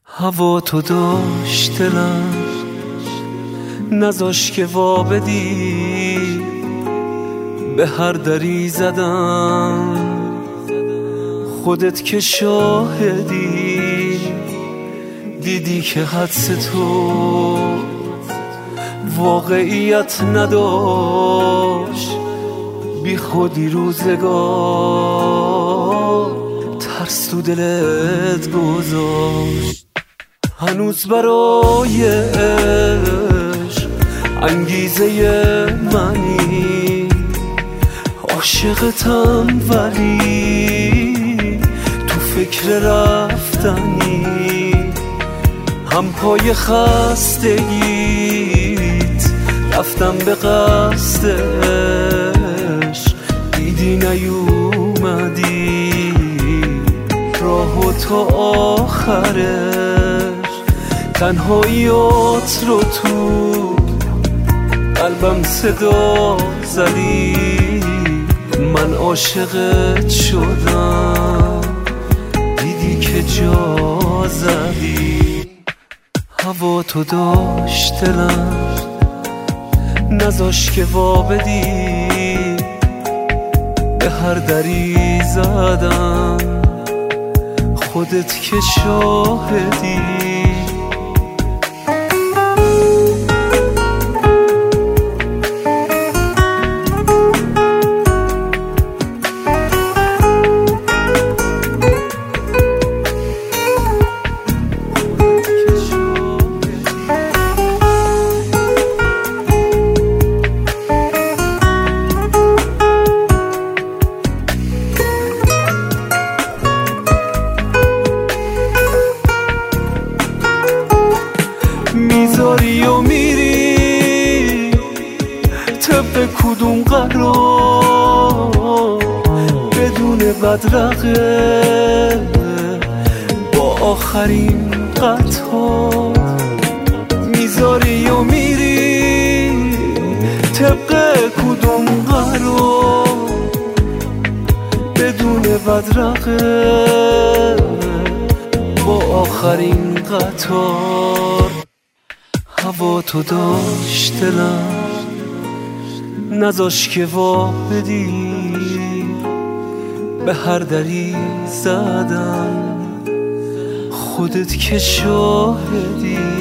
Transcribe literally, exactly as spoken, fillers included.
هوا تو داشت دلم نذاش که وا بدی، به هر دری زدم خودت که شاهدی. دیدی که حدس تو واقعیت نداشت، بی خودی روزگار ترس تو دلت گذاشت. هنوز برای عشق انگیزه منی، عاشقتم ولی تو فکر رفتنی. هم پای خستگیت رفتم به قصدش، دیدی نیومدی راه و تا آخرش. تنهاییات رو تو قلبم صدا زدی، من عاشقت شدم دیدی که جا زدی. هوا تو داشت دلم نذاش که وا بدی، به هر دری زدم خودت که شاهدی. میذاری و میری طبق کدوم قرار، بدون بدرقه با آخرین قطار. میذاری و میری طبق کدوم قرار، بدون بدرقه با آخرین قطار. هوا تو داشت دلم نذاش که وا بدی، به هر دری زدم خودت که شاهدی.